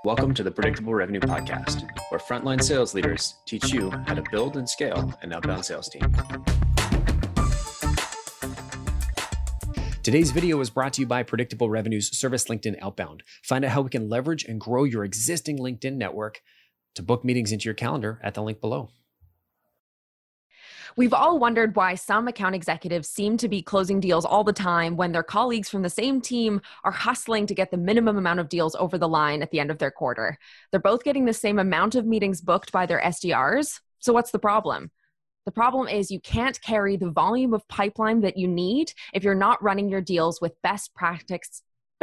Welcome to the Predictable Revenue Podcast, where frontline sales leaders teach you how to build and scale an outbound sales team. Today's video is brought to you by Predictable Revenue's Service LinkedIn Outbound. Find out how we can leverage and grow your existing LinkedIn network to book meetings into your calendar at the link below. We've all wondered why some account executives seem to be closing deals all the time when their colleagues from the same team are hustling to get the minimum amount of deals over the line at the end of their quarter. They're both getting the same amount of meetings booked by their SDRs. So what's the problem? The problem is you can't carry the volume of pipeline that you need if you're not running your deals with best practice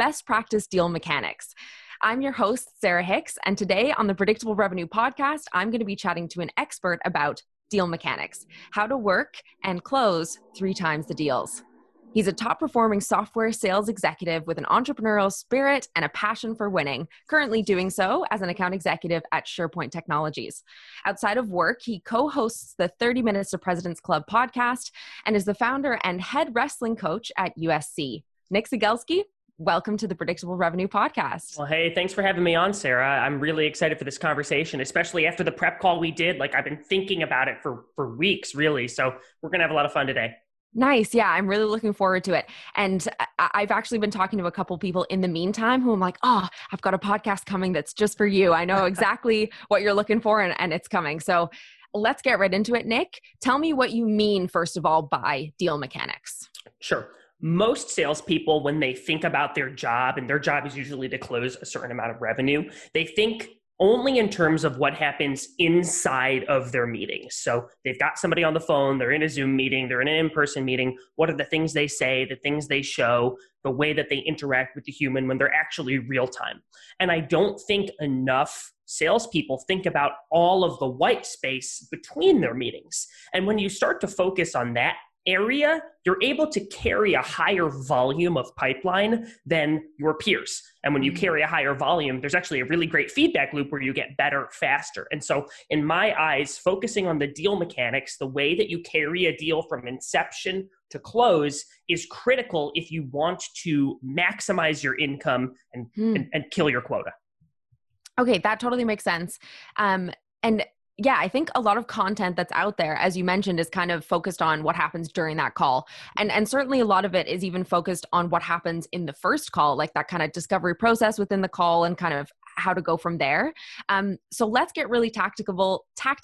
deal mechanics. I'm your host, Sarah Hicks, and today on the Predictable Revenue Podcast, I'm going to be chatting to an expert about deal mechanics, how to work and close 3 times the deals. He's a top-performing software sales executive with an entrepreneurial spirit and a passion for winning, currently doing so as an account executive at SharePoint Technologies. Outside of work, he co-hosts the 30 Minutes to President's Club podcast and is the founder and head wrestling coach at USC. Nick Cegelski, welcome to the Predictable Revenue Podcast. Well, hey, thanks for having me on, Sarah. I'm really excited for this conversation, especially after the prep call we did. I've been thinking about it for weeks, really. So we're going to have a lot of fun today. Nice. Yeah, I'm really looking forward to it. And I've actually been talking to a couple people in the meantime who I'm like, oh, I've got a podcast coming that's just for you. I know exactly what you're looking for and it's coming. So let's get right into it. Nick, tell me what you mean, first of all, by deal mechanics. Sure. Most salespeople, when they think about their job, and their job is usually to close a certain amount of revenue, they think only in terms of what happens inside of their meetings. So they've got somebody on the phone, they're in a Zoom meeting, they're in an in-person meeting. What are the things they say, the things they show, the way that they interact with the human when they're actually real time? And I don't think enough salespeople think about all of the white space between their meetings. And when you start to focus on that area, you're able to carry a higher volume of pipeline than your peers. And when you carry a higher volume, there's actually a really great feedback loop where you get better faster. And so in my eyes, focusing on the deal mechanics, the way that you carry a deal from inception to close is critical if you want to maximize your income and kill your quota. Okay, that totally makes sense. And yeah, I think a lot of content that's out there, as you mentioned, is kind of focused on what happens during that call. And certainly a lot of it is even focused on what happens in the first call, like that kind of discovery process within the call and kind of how to go from there. So let's get really tactical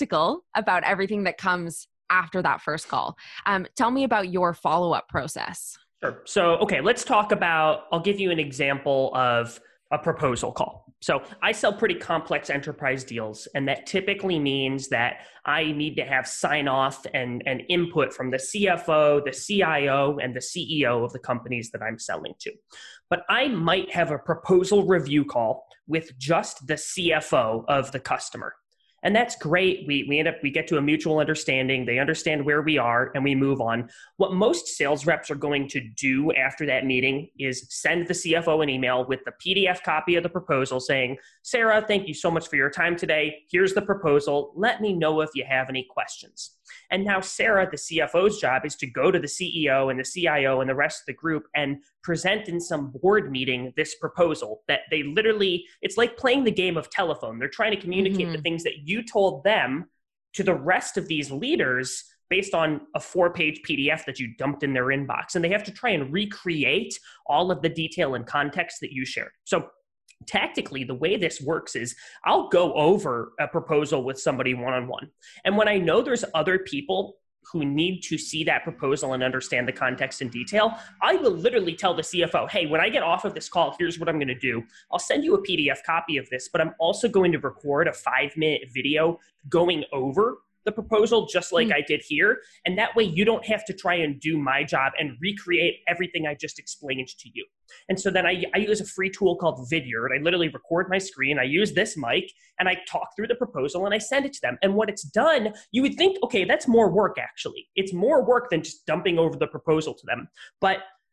about everything that comes after that first call. Tell me about your follow-up process. Sure. So, okay, let's talk about, I'll give you an example of a proposal call. So I sell pretty complex enterprise deals, and that typically means that I need to have sign off and input from the CFO, the CIO, and the CEO of the companies that I'm selling to. But I might have a proposal review call with just the CFO of the customer. And that's great. We get to a mutual understanding. They understand where we are and we move on. What most sales reps are going to do after that meeting is send the CFO an email with the PDF copy of the proposal saying, Sarah, thank you so much for your time today. Here's the proposal. Let me know if you have any questions. And now Sarah, the CFO's job is to go to the CEO and the CIO and the rest of the group and present in some board meeting this proposal that they literally, it's like playing the game of telephone. They're trying to communicate the things that you told them to the rest of these leaders based on a 4-page PDF that you dumped in their inbox. And they have to try and recreate all of the detail and context that you shared. So tactically, the way this works is I'll go over a proposal with somebody one-on-one. And when I know there's other people who need to see that proposal and understand the context in detail, I will literally tell the CFO, hey, when I get off of this call, here's what I'm going to do. I'll send you a PDF copy of this, but I'm also going to record a 5-minute video going over the proposal just like I did here. And that way you don't have to try and do my job and recreate everything I just explained to you. And so then I use a free tool called Vidyard. I literally record my screen. I use this mic and I talk through the proposal and I send it to them. And when it's done, you would think, okay, that's more work actually. It's more work than just dumping over the proposal to them. But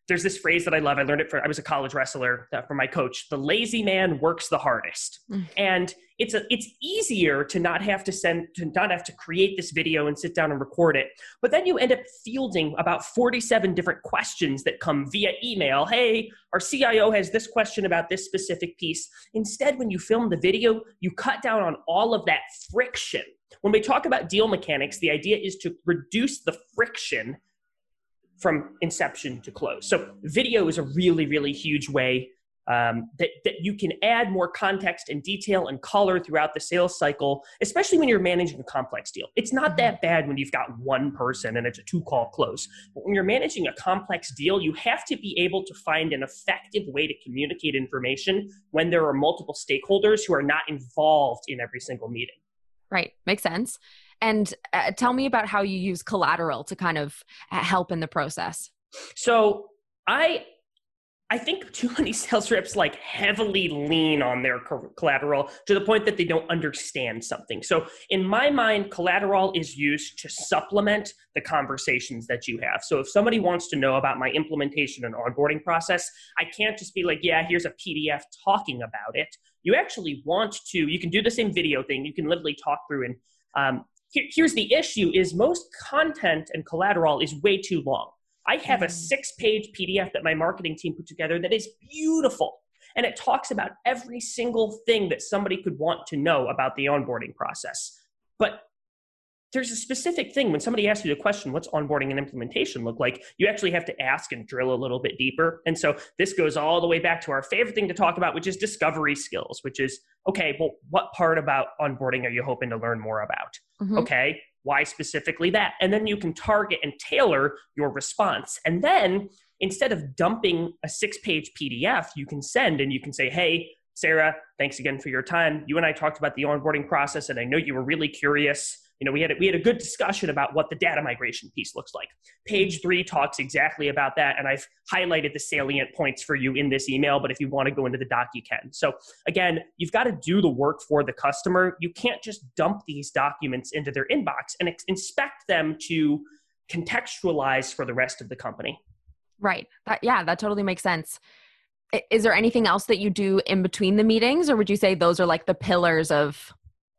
there's this phrase that I love. I learned it I was a college wrestler from my coach. The lazy man works the hardest. And it's easier to not have to create this video and sit down and record it. But then you end up fielding about 47 different questions that come via email. Hey, our CIO has this question about this specific piece. Instead, when you film the video, you cut down on all of that friction. When we talk about deal mechanics, the idea is to reduce the friction from inception to close. So video is a really, really huge way that you can add more context and detail and color throughout the sales cycle, especially when you're managing a complex deal. It's not that bad when you've got one person and it's a 2-call close. But when you're managing a complex deal, you have to be able to find an effective way to communicate information when there are multiple stakeholders who are not involved in every single meeting. Right. Makes sense. And tell me about how you use collateral to kind of help in the process. So I think too many sales reps like heavily lean on their collateral to the point that they don't understand something. So in my mind, collateral is used to supplement the conversations that you have. So if somebody wants to know about my implementation and onboarding process, I can't just be like, yeah, here's a PDF talking about it. You actually you can do the same video thing. You can literally talk through and here's the issue is most content and collateral is way too long. I have a 6-page PDF that my marketing team put together that is beautiful. And it talks about every single thing that somebody could want to know about the onboarding process. But there's a specific thing when somebody asks you the question, what's onboarding and implementation look like? You actually have to ask and drill a little bit deeper. And so this goes all the way back to our favorite thing to talk about, which is discovery skills, which is, okay, well, what part about onboarding are you hoping to learn more about? Okay, why specifically that? And then you can target and tailor your response. And then instead of dumping a 6-page PDF, you can send and you can say, hey, Sarah, thanks again for your time. You and I talked about the onboarding process, and I know you were really curious. You know, we had a good discussion about what the data migration piece looks like. Page 3 talks exactly about that, and I've highlighted the salient points for you in this email, but if you want to go into the doc, you can. So again, you've got to do the work for the customer. You can't just dump these documents into their inbox and expect them to contextualize for the rest of the company. Right. That totally makes sense. Is there anything else that you do in between the meetings, or would you say those are like the pillars of...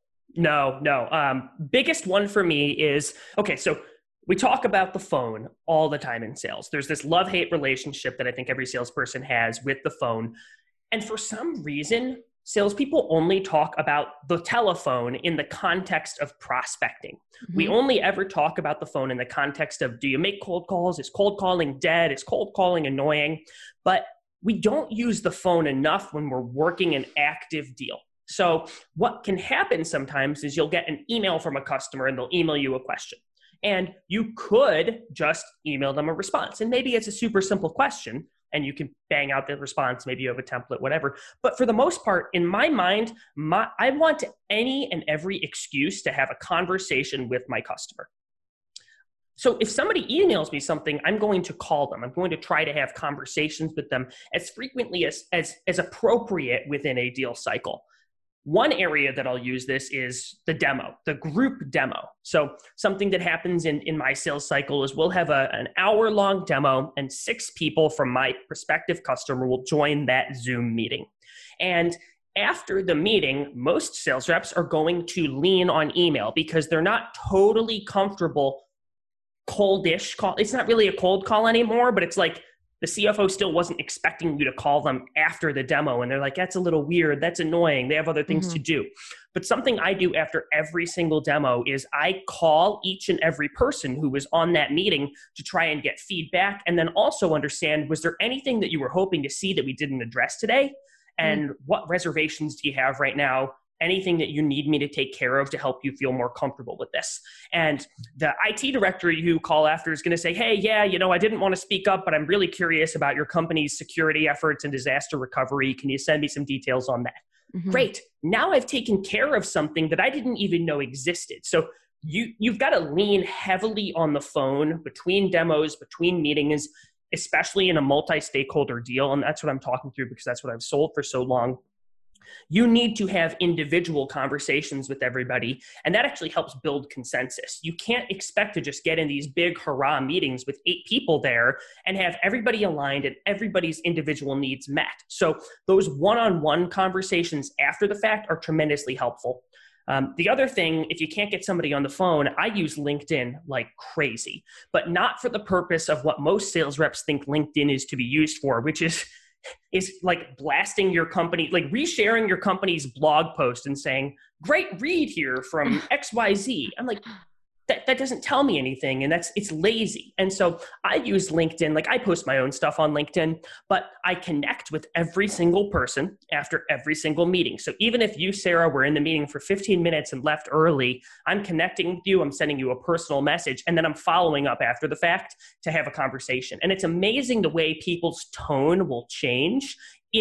No. Biggest one for me is, okay, so we talk about the phone all the time in sales. There's this love-hate relationship that I think every salesperson has with the phone. And for some reason, salespeople only talk about the telephone in the context of prospecting. We only ever talk about the phone in the context of, do you make cold calls? Is cold calling dead? Is cold calling annoying? But we don't use the phone enough when we're working an active deal. So what can happen sometimes is you'll get an email from a customer and they'll email you a question. And you could just email them a response. And maybe it's a super simple question and you can bang out the response. Maybe you have a template, whatever. But for the most part, in my mind, I want any and every excuse to have a conversation with my customer. So if somebody emails me something, I'm going to call them. I'm going to try to have conversations with them as frequently as appropriate within a deal cycle. One area that I'll use this is the demo, the group demo. So something that happens in my sales cycle is we'll have an hour-long demo and 6 people from my prospective customer will join that Zoom meeting. And after the meeting, most sales reps are going to lean on email because they're not totally comfortable coldish call. It's not really a cold call anymore, but it's like, the CFO still wasn't expecting you to call them after the demo. And they're like, that's a little weird. That's annoying. They have other things to do. But something I do after every single demo is I call each and every person who was on that meeting to try and get feedback. And then also understand, was there anything that you were hoping to see that we didn't address today? And what reservations do you have right now? Anything that you need me to take care of to help you feel more comfortable with this. And the IT director you call after is going to say, hey, yeah, I didn't want to speak up, but I'm really curious about your company's security efforts and disaster recovery. Can you send me some details on that? Great. Now I've taken care of something that I didn't even know existed. So you've got to lean heavily on the phone between demos, between meetings, especially in a multi-stakeholder deal. And that's what I'm talking through because that's what I've sold for so long. You need to have individual conversations with everybody, and that actually helps build consensus. You can't expect to just get in these big hurrah meetings with 8 people there and have everybody aligned and everybody's individual needs met. So those one-on-one conversations after the fact are tremendously helpful. The other thing, if you can't get somebody on the phone, I use LinkedIn like crazy, but not for the purpose of what most sales reps think LinkedIn is to be used for, which is like blasting your company, like resharing your company's blog post and saying, great read here from XYZ. I'm like, that doesn't tell me anything, and it's lazy. And so I use LinkedIn, like I post my own stuff on LinkedIn, but I connect with every single person after every single meeting. So even if you, Sarah, were in the meeting for 15 minutes and left early, I'm connecting with you, I'm sending you a personal message, and then I'm following up after the fact to have a conversation. And it's amazing the way people's tone will change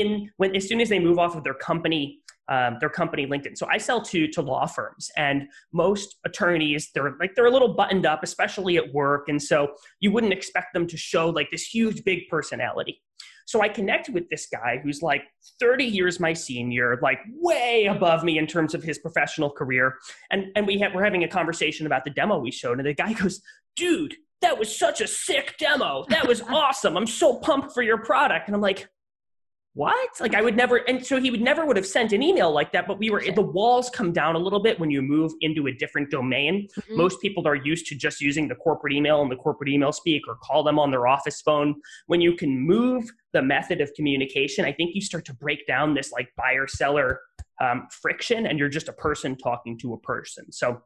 as soon as they move off of their company LinkedIn. So I sell to law firms, and most attorneys, they're a little buttoned up, especially at work. And so you wouldn't expect them to show like this huge, big personality. So I connected with this guy who's like 30 years my senior, like way above me in terms of his professional career. And we're having a conversation about the demo we showed. And the guy goes, dude, that was such a sick demo. That was awesome. I'm so pumped for your product. And I'm like, what? Like I would never, and so he would have sent an email like that, but the walls come down a little bit when you move into a different domain. Mm-hmm. Most people are used to just using the corporate email and the corporate email speak or call them on their office phone. When you can move the method of communication, I think you start to break down this like buyer-seller friction, and you're just a person talking to a person. So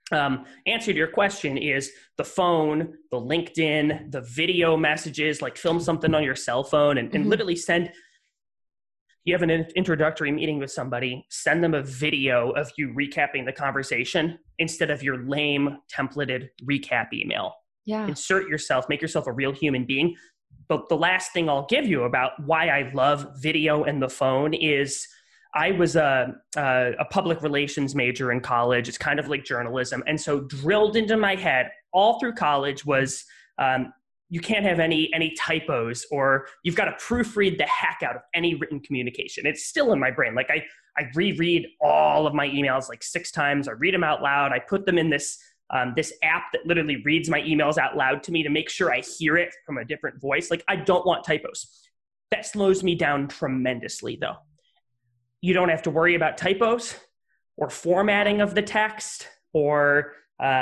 answer to your question is the phone, the LinkedIn, the video messages, like film something on your cell phone and literally send. You have an introductory meeting with somebody, send them a video of you recapping the conversation instead of your lame templated recap email. Yeah. Insert yourself, make yourself a real human being. But the last thing I'll give you about why I love video and the phone is I was a public relations major in college. It's kind of like journalism. And so drilled into my head all through college was you can't have any typos, or you've got to proofread the heck out of any written communication. It's still in my brain. Like I reread all of my emails like 6 times. I read them out loud. I put them in this app that literally reads my emails out loud to me to make sure I hear it from a different voice. Like I don't want typos. That slows me down tremendously though. You don't have to worry about typos or formatting of the text or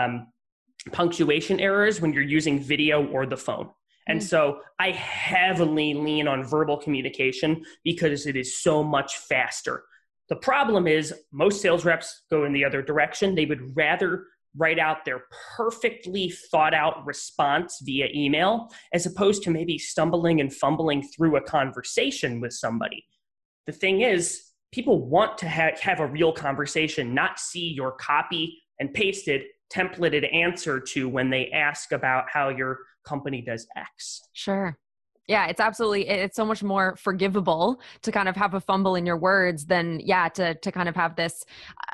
punctuation errors when you're using video or the phone. And so I heavily lean on verbal communication because it is so much faster. The problem is most sales reps go in the other direction. They would rather write out their perfectly thought out response via email as opposed to maybe stumbling and fumbling through a conversation with somebody. The thing is, people want to have a real conversation, not see your copy and pasted templated answer to when they ask about how your company does X. Sure. Yeah, it's so much more forgivable to kind of have a fumble in your words than, to kind of have this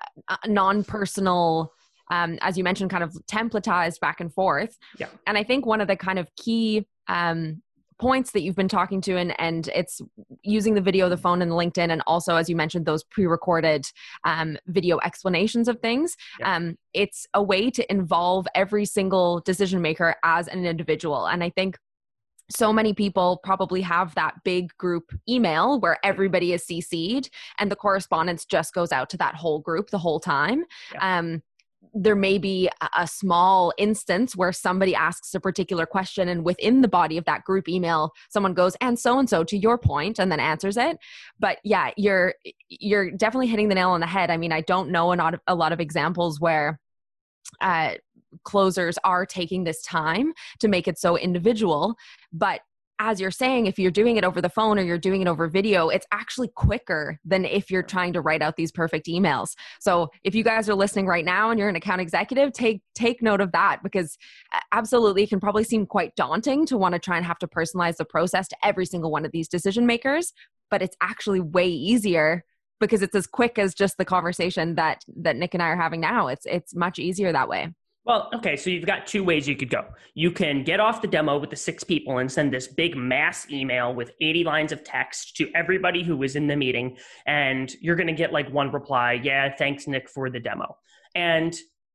non-personal, as you mentioned, kind of templatized back and forth. Yeah. And I think one of the kind of key points that you've been talking to, and it's using the video, the phone, and the LinkedIn, and also, as you mentioned, those pre-recorded video explanations of things. Yeah. It's a way to involve every single decision maker as an individual. And I think so many people probably have that big group email where everybody is CC'd and the correspondence just goes out to that whole group the whole time. Yeah. There may be a small instance where somebody asks a particular question, and within the body of that group email, someone goes, and so to your point, and then answers it. But yeah, you're definitely hitting the nail on the head. I mean, I don't know a lot of examples where closers are taking this time to make it so individual, but as you're saying, if you're doing it over the phone or you're doing it over video, it's actually quicker than if you're trying to write out these perfect emails. So if you guys are listening right now and you're an account executive, take note of that, because absolutely it can probably seem quite daunting to want to try and have to personalize the process to every single one of these decision makers, but it's actually way easier because it's as quick as just the conversation that Nick and I are having now. It's much easier that way. Well, okay, so you've got two ways you could go. You can get off the demo with the 6 people and send this big mass email with 80 lines of text to everybody who was in the meeting, and you're going to get like one reply, yeah, thanks, Nick, for the demo. And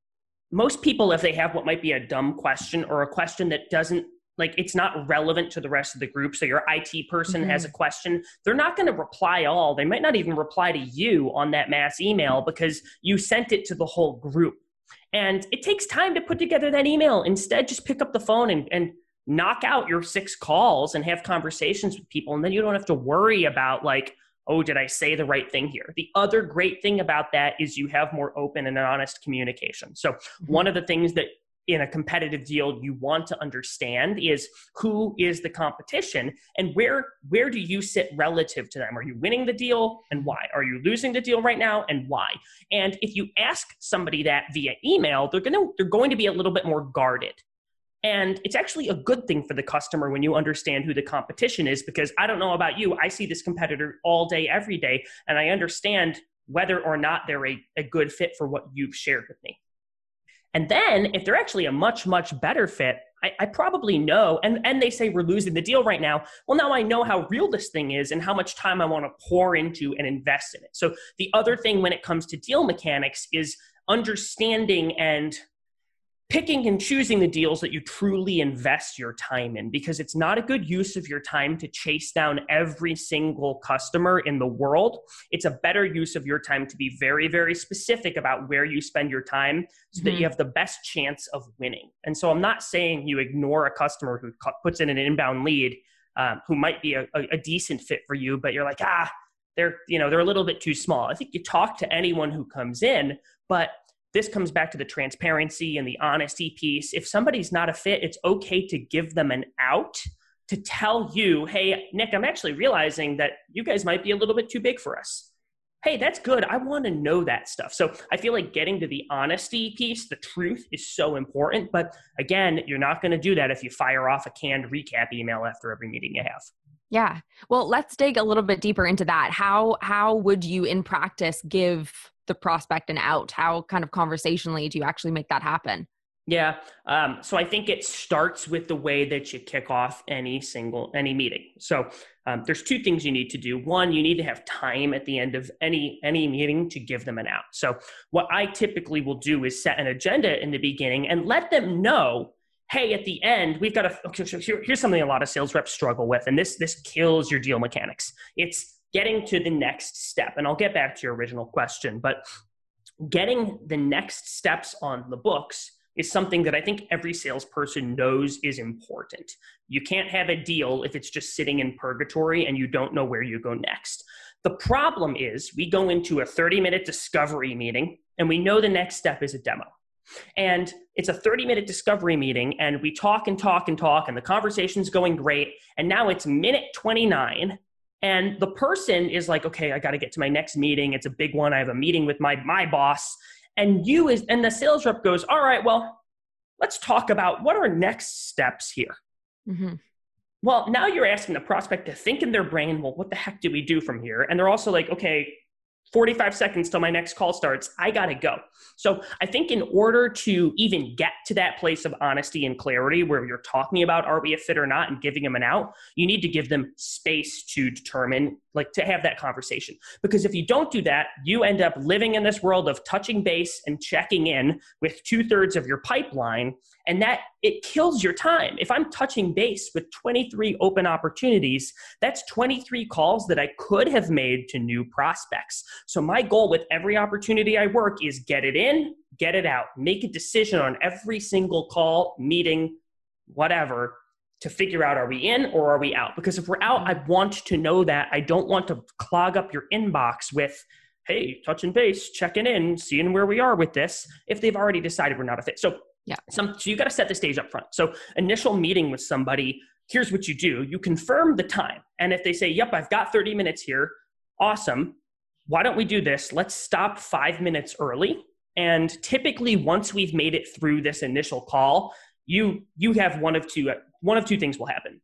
most people, if they have what might be a dumb question or a question that doesn't, like, it's not relevant to the rest of the group, so your IT person has a question, they're not going to reply all. They might not even reply to you on that mass email because you sent it to the whole group. And it takes time to put together that email. Instead, just pick up the phone and knock out your 6 calls and have conversations with people. And then you don't have to worry about like, oh, did I say the right thing here? The other great thing about that is you have more open and honest communication. So one of the things that in a competitive deal you want to understand is who is the competition and where do you sit relative to them? Are you winning the deal and why? Are you losing the deal right now and why? And if you ask somebody that via email, they're going to be a little bit more guarded. And it's actually a good thing for the customer when you understand who the competition is, because I don't know about you, I see this competitor all day, every day, and I understand whether or not they're a good fit for what you've shared with me. And then if they're actually a much, much better fit, I probably know, and they say we're losing the deal right now. Well, now I know how real this thing is and how much time I want to pour into and invest in it. So the other thing when it comes to deal mechanics is understanding and picking and choosing the deals that you truly invest your time in, because it's not a good use of your time to chase down every single customer in the world. It's a better use of your time to be very, very specific about where you spend your time so that you have the best chance of winning. And so I'm not saying you ignore a customer who puts in an inbound lead who might be a decent fit for you, but you're like, they're a little bit too small. I think you talk to anyone who comes in, but this comes back to the transparency and the honesty piece. If somebody's not a fit, it's okay to give them an out, to tell you, hey, Nick, I'm actually realizing that you guys might be a little bit too big for us. Hey, that's good. I want to know that stuff. So I feel like getting to the honesty piece, the truth, is so important. But again, you're not going to do that if you fire off a canned recap email after every meeting you have. Yeah. Well, let's dig a little bit deeper into that. How would you in practice give the prospect an out? How kind of conversationally do you actually make that happen? Yeah. So I think it starts with the way that you kick off any meeting. So there's 2 things you need to do. One, you need to have time at the end of any meeting to give them an out. So what I typically will do is set an agenda in the beginning and let them know, hey, at the end, we've got here's something a lot of sales reps struggle with, and this kills your deal mechanics. It's getting to the next step. And I'll get back to your original question, but getting the next steps on the books is something that I think every salesperson knows is important. You can't have a deal if it's just sitting in purgatory and you don't know where you go next. The problem is we go into a 30-minute discovery meeting and we know the next step is a demo. And it's a 30-minute discovery meeting and we talk and talk and talk and the conversation's going great. And now it's minute 29 and the person is like, okay, I got to get to my next meeting. It's a big one. I have a meeting with my boss. And the sales rep goes, all right, well, let's talk about what are next steps here. Mm-hmm. Well, now you're asking the prospect to think in their brain, well, what the heck do we do from here? And they're also like, okay, 45 seconds till my next call starts. I got to go. So I think in order to even get to that place of honesty and clarity where you're talking about are we a fit or not and giving them an out, you need to give them space to determine, like to have that conversation. Because if you don't do that, you end up living in this world of touching base and checking in with 2/3 of your pipeline, and that it kills your time. If I'm touching base with 23 open opportunities, that's 23 calls that I could have made to new prospects. So my goal with every opportunity I work is get it in, get it out, make a decision on every single call, meeting, whatever, to figure out, are we in or are we out? Because if we're out, I want to know that. I don't want to clog up your inbox with, hey, touching base, checking in, seeing where we are with this, if they've already decided we're not a fit. So you got to set the stage up front. So initial meeting with somebody, here's what you do. You confirm the time. And if they say, yep, I've got 30 minutes here, awesome. Why don't we do this? Let's stop 5 minutes early. And typically once we've made it through this initial call, you have one of two things will happen.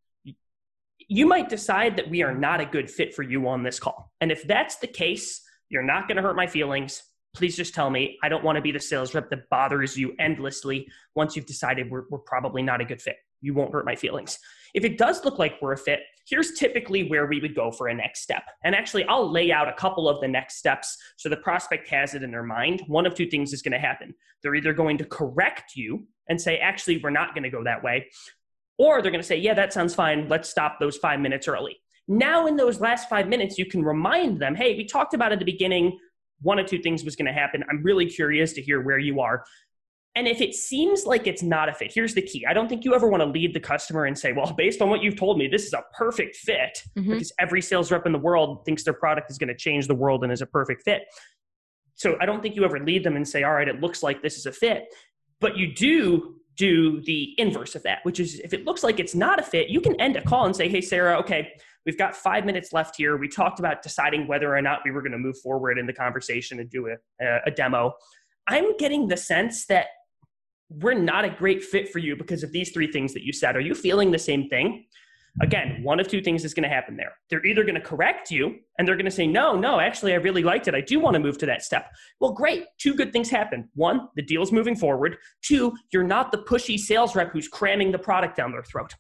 You might decide that we are not a good fit for you on this call. And if that's the case, you're not going to hurt my feelings. please just tell me. I don't want to be the sales rep that bothers you endlessly once you've decided we're probably not a good fit. You won't hurt my feelings. If it does look like we're a fit, here's typically where we would go for a next step. And actually, I'll lay out a couple of the next steps so the prospect has it in their mind. One of two things is going to happen. They're either going to correct you and say, actually, we're not going to go that way. Or they're going to say, yeah, that sounds fine. Let's stop those 5 minutes early. Now, in those last 5 minutes, you can remind them, hey, we talked about at the beginning, one of two things was going to happen. I'm really curious to hear where you are. And if it seems like it's not a fit, here's the key. I don't think you ever want to lead the customer and say, well, based on what you've told me, this is a perfect fit, because every sales rep in the world thinks their product is going to change the world and is a perfect fit. So I don't think you ever lead them and say, all right, it looks like this is a fit. But you do the inverse of that, which is if it looks like it's not a fit, you can end a call and say, hey, Sarah, okay, we've got 5 minutes left here. We talked about deciding whether or not we were going to move forward in the conversation and do a demo. I'm getting the sense that we're not a great fit for you because of these three things that you said. Are you feeling the same thing? Again, one of two things is going to happen there. They're either going to correct you and they're going to say, no, actually, I really liked it. I do want to move to that step. Well, great. Two good things happen. One, the deal's moving forward. Two, you're not the pushy sales rep who's cramming the product down their throat.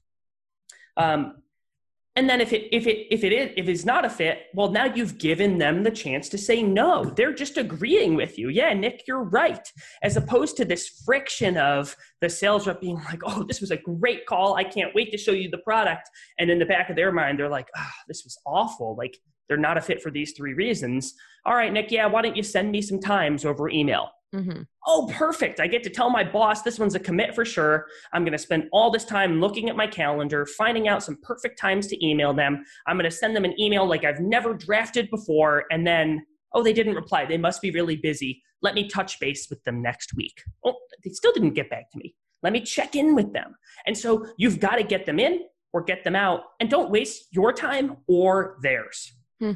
And then if it's not a fit, well, now you've given them the chance to say no. They're just agreeing with you. Yeah, Nick, you're right. As opposed to this friction of the sales rep being like, oh, this was a great call. I can't wait to show you the product. And in the back of their mind, they're like, oh, this was awful. Like, they're not a fit for these three reasons. All right, Nick, yeah, why don't you send me some times over email? Oh, perfect. I get to tell my boss this one's a commit for sure. I'm going to spend all this time looking at my calendar, finding out some perfect times to email them. I'm going to send them an email like I've never drafted before. And then, oh, they didn't reply. They must be really busy. Let me touch base with them next week. Oh, they still didn't get back to me. Let me check in with them. And so you've got to get them in or get them out, and don't waste your time or theirs.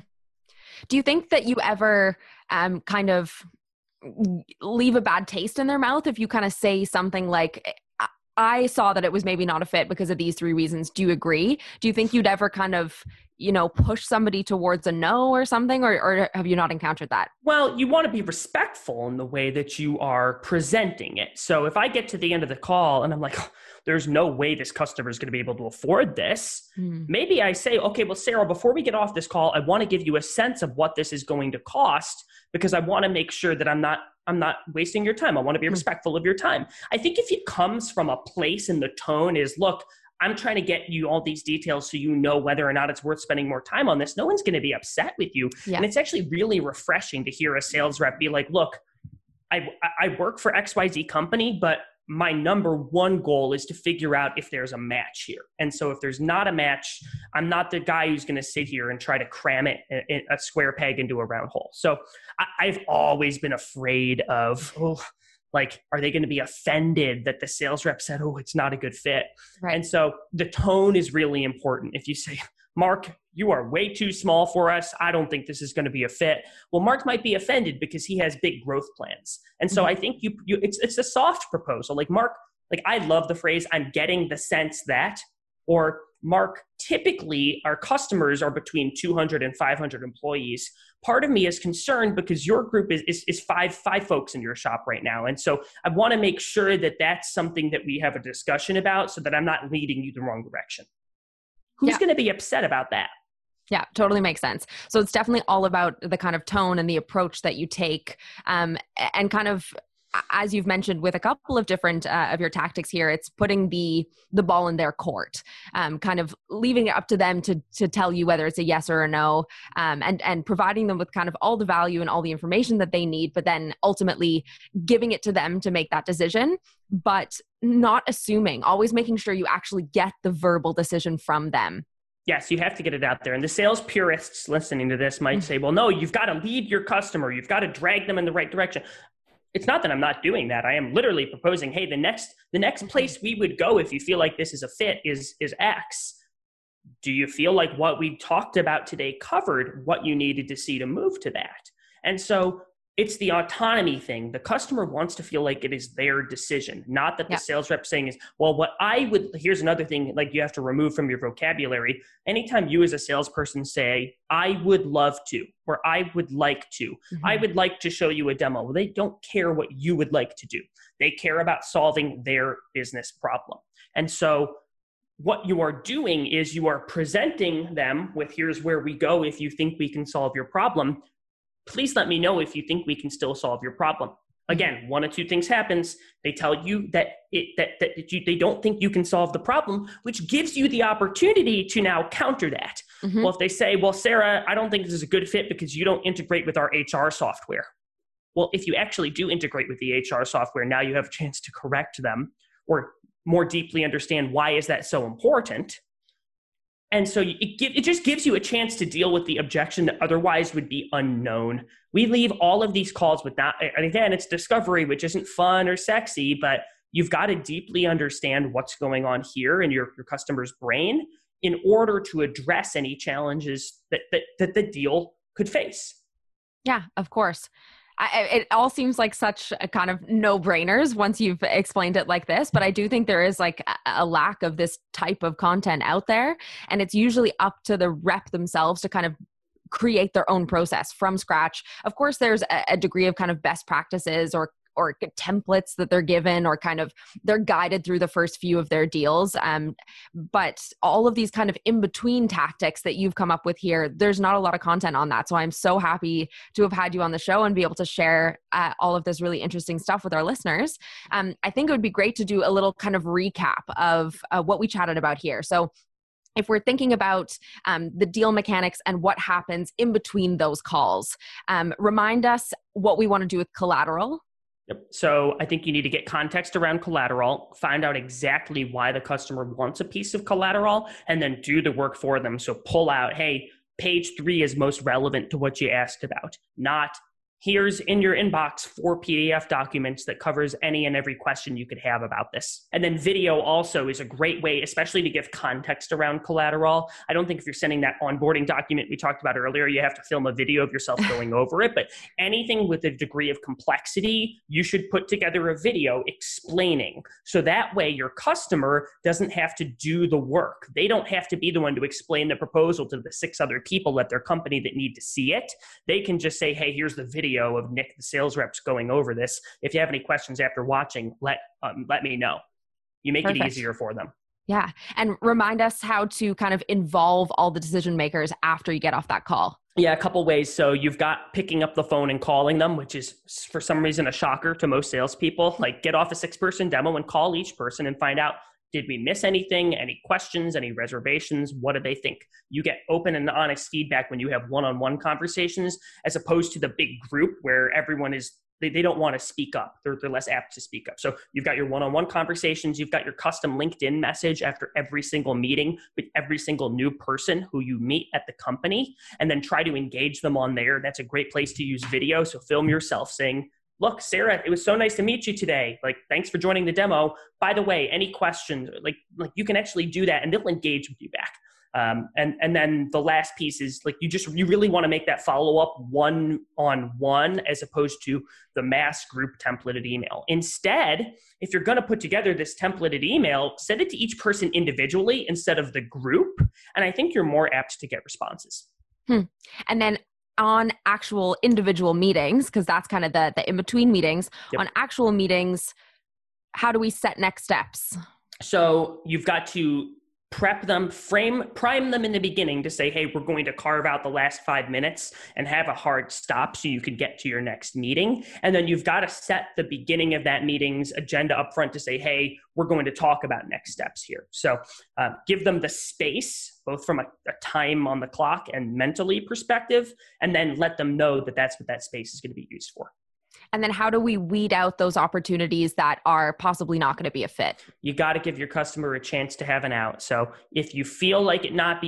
Do you think that you ever kind of leave a bad taste in their mouth if you kind of say something like, I saw that it was maybe not a fit because of these three reasons. Do you agree? Do you think you'd ever kind of, push somebody towards a no or something, or have you not encountered that? Well, you want to be respectful in the way that you are presenting it. So if I get to the end of the call and I'm like, oh, there's no way this customer is going to be able to afford this, maybe I say, okay, well, Sarah, before we get off this call, I want to give you a sense of what this is going to cost, because I want to make sure that I'm not wasting your time. I want to be respectful of your time. I think if it comes from a place and the tone is, look, I'm trying to get you all these details so you know whether or not it's worth spending more time on this, no one's going to be upset with you. Yeah. And it's actually really refreshing to hear a sales rep be like, look, I work for XYZ company, but my number one goal is to figure out if there's a match here. And so if there's not a match, I'm not the guy who's going to sit here and try to cram it a square peg into a round hole. So I've always been afraid of, are they going to be offended that the sales rep said, oh, it's not a good fit? Right. And so the tone is really important. If you say, Mark, you are way too small for us. I don't think this is going to be a fit. Well, Mark might be offended because he has big growth plans. And so I think it's a soft proposal. Like, Mark, I love the phrase, I'm getting the sense that, or Mark, typically our customers are between 200 and 500 employees. Part of me is concerned because your group is five folks in your shop right now. And so I want to make sure that that's something that we have a discussion about so that I'm not leading you the wrong direction. Who's going to be upset about that? Yeah, totally makes sense. So it's definitely all about the kind of tone and the approach that you take, and kind of, as you've mentioned with a couple of different of your tactics here, it's putting the ball in their court, kind of leaving it up to them to tell you whether it's a yes or a no, and providing them with kind of all the value and all the information that they need, but then ultimately giving it to them to make that decision, but not assuming, always making sure you actually get the verbal decision from them. Yes, you have to get it out there. And the sales purists listening to this might say, well, no, you've got to lead your customer. You've got to drag them in the right direction. It's not that I'm not doing that. I am literally proposing, hey, the next place we would go if you feel like this is a fit is X. Do you feel like what we talked about today covered what you needed to see to move to that? And so it's the autonomy thing. The customer wants to feel like it is their decision, not that the sales rep saying is, well, here's another thing, like you have to remove from your vocabulary. Anytime you as a salesperson say, I would love to, or I would like to, I would like to show you a demo. Well, they don't care what you would like to do. They care about solving their business problem. And so what you are doing is you are presenting them with, here's where we go if you think we can solve your problem. Please let me know if you think we can still solve your problem. Again, one of two things happens. They tell you that they don't think you can solve the problem, which gives you the opportunity to now counter that. Well, if they say, well, Sarah, I don't think this is a good fit because you don't integrate with our HR software. Well, if you actually do integrate with the HR software, now you have a chance to correct them or more deeply understand why is that so important. And so it just gives you a chance to deal with the objection that otherwise would be unknown. We leave all of these calls with that. And again, it's discovery, which isn't fun or sexy, but you've got to deeply understand what's going on here in your customer's brain in order to address any challenges that the deal could face. Yeah, of course. It all seems like such a kind of no-brainers once you've explained it like this, but I do think there is like a lack of this type of content out there, and it's usually up to the rep themselves to kind of create their own process from scratch. Of course, there's a degree of kind of best practices or templates that they're given, or kind of they're guided through the first few of their deals. But all of these kind of in-between tactics that you've come up with here, there's not a lot of content on that. So I'm so happy to have had you on the show and be able to share all of this really interesting stuff with our listeners. I think it would be great to do a little kind of recap of what we chatted about here. So if we're thinking about the deal mechanics and what happens in between those calls, remind us what we want to do with collateral. Yep. So I think you need to get context around collateral, find out exactly why the customer wants a piece of collateral, and then do the work for them. So pull out, hey, page 3 is most relevant to what you asked about, not here's in your inbox 4 PDF documents that covers any and every question you could have about this. And then video also is a great way, especially to give context around collateral. I don't think if you're sending that onboarding document we talked about earlier, you have to film a video of yourself going over it, but anything with a degree of complexity, you should put together a video explaining. So that way your customer doesn't have to do the work. They don't have to be the one to explain the proposal to the 6 other people at their company that need to see it. They can just say, hey, here's the video of Nick, the sales reps, going over this. If you have any questions after watching, let me know. You make Perfect. It easier for them. Yeah. And remind us how to kind of involve all the decision makers after you get off that call. Yeah, a couple ways. So you've got picking up the phone and calling them, which is for some reason a shocker to most salespeople. Like, get off a 6-person demo and call each person and find out, did we miss anything? Any questions? Any reservations? What do they think? You get open and honest feedback when you have one-on-one conversations, as opposed to the big group where everyone is, they don't want to speak up. They're less apt to speak up. So you've got your one-on-one conversations. You've got your custom LinkedIn message after every single meeting with every single new person who you meet at the company, and then try to engage them on there. That's a great place to use video. So film yourself saying, look, Sarah, it was so nice to meet you today. Like, thanks for joining the demo. By the way, any questions? Like you can actually do that, and they'll engage with you back. And then the last piece is, like, you really want to make that follow-up one-on-one as opposed to the mass group templated email. Instead, if you're going to put together this templated email, send it to each person individually instead of the group. And I think you're more apt to get responses. And then on actual individual meetings, because that's kind of the in-between meetings, on actual meetings, how do we set next steps? So you've got to prep them, prime them in the beginning to say, hey, we're going to carve out the last 5 minutes and have a hard stop so you can get to your next meeting. And then you've got to set the beginning of that meeting's agenda up front to say, hey, we're going to talk about next steps here. So give them the space, both from a time on the clock and mentally perspective, and then let them know that that's what that space is going to be used for. And then how do we weed out those opportunities that are possibly not going to be a fit? You got to give your customer a chance to have an out. So if you feel like it might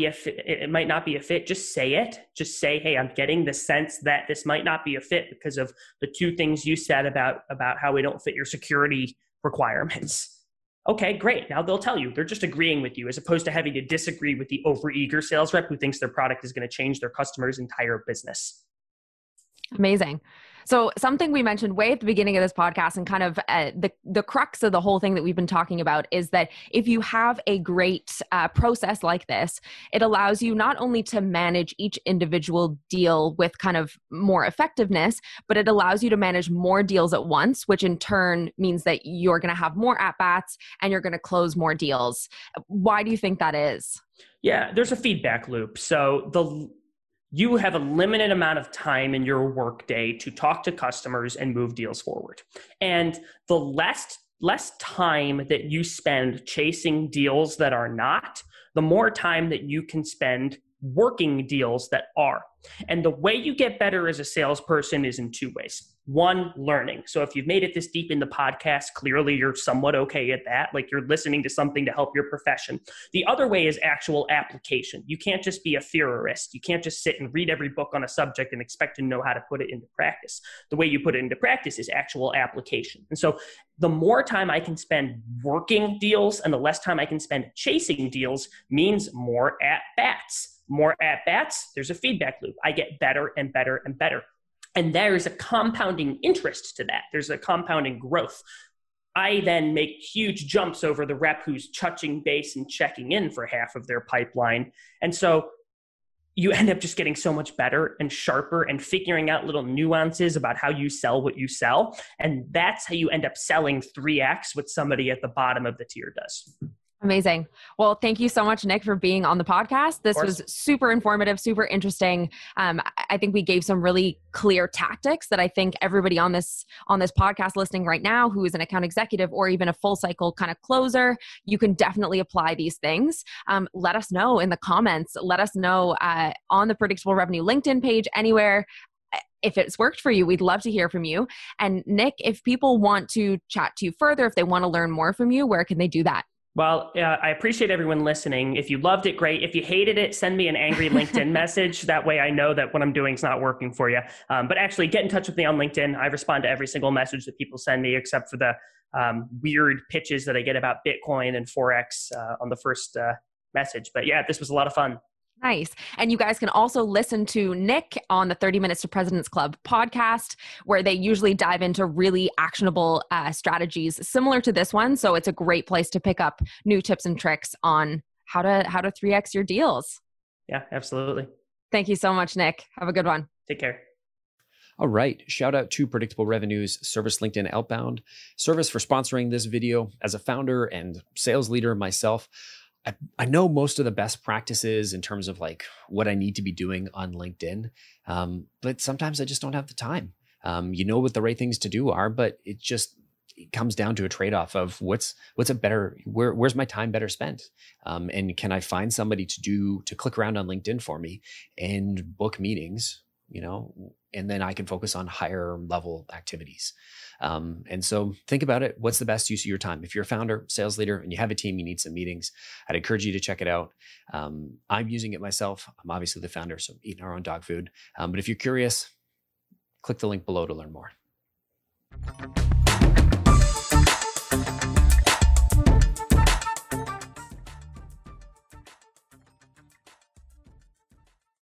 not be a fit, just say it. Just say, hey, I'm getting the sense that this might not be a fit because of the 2 things you said about how we don't fit your security requirements. Okay, great. Now they'll tell you. They're just agreeing with you, as opposed to having to disagree with the overeager sales rep who thinks their product is going to change their customer's entire business. Amazing. So something we mentioned way at the beginning of this podcast and kind of the crux of the whole thing that we've been talking about is that if you have a great process like this, it allows you not only to manage each individual deal with kind of more effectiveness, but it allows you to manage more deals at once, which in turn means that you're going to have more at-bats and you're going to close more deals. Why do you think that is? Yeah, there's a feedback loop. So you have a limited amount of time in your workday to talk to customers and move deals forward. And the less time that you spend chasing deals that are not, the more time that you can spend working deals that are. And the way you get better as a salesperson is in two ways. One, learning. So if you've made it this deep in the podcast, clearly you're somewhat okay at that. Like you're listening to something to help your profession. The other way is actual application. You can't just be a theorist. You can't just sit and read every book on a subject and expect to know how to put it into practice. The way you put it into practice is actual application. And so the more time I can spend working deals and the less time I can spend chasing deals means more at-bats. More at-bats, there's a feedback loop. I get better and better and better. And there's a compounding interest to that. There's a compounding growth. I then make huge jumps over the rep who's touching base and checking in for half of their pipeline. And so you end up just getting so much better and sharper and figuring out little nuances about how you sell what you sell. And that's how you end up selling 3x what somebody at the bottom of the tier does. Amazing. Well, thank you so much, Nick, for being on the podcast. This was super informative, super interesting. I think we gave some really clear tactics that I think everybody on this podcast listening right now, who is an account executive or even a full cycle kind of closer, you can definitely apply these things. Let us know in the comments. Let us know on the Predictable Revenue LinkedIn page, anywhere. If it's worked for you, we'd love to hear from you. And Nick, if people want to chat to you further, if they want to learn more from you, where can they do that? Well, I appreciate everyone listening. If you loved it, great. If you hated it, send me an angry LinkedIn message. That way I know that what I'm doing is not working for you. But actually, get in touch with me on LinkedIn. I respond to every single message that people send me, except for the weird pitches that I get about Bitcoin and Forex on the first message. But yeah, this was a lot of fun. Nice. And you guys can also listen to Nick on the 30 Minutes to President's Club podcast, where they usually dive into really actionable strategies similar to this one. So it's a great place to pick up new tips and tricks on how to 3x your deals. Yeah, absolutely. Thank you so much, Nick. Have a good one. Take care. All right. Shout out to Predictable Revenue's Service LinkedIn Outbound service for sponsoring this video. As a founder and sales leader myself, I know most of the best practices in terms of like what I need to be doing on LinkedIn, but sometimes I just don't have the time. You know what the right things to do are, but it comes down to a trade-off of where's my time better spent, and can I find somebody to click around on LinkedIn for me and book meetings, and then I can focus on higher level activities. And so think about it. What's the best use of your time? If you're a founder, sales leader, and you have a team, you need some meetings, I'd encourage you to check it out. I'm using it myself. I'm obviously the founder, so eating our own dog food. But if you're curious, click the link below to learn more.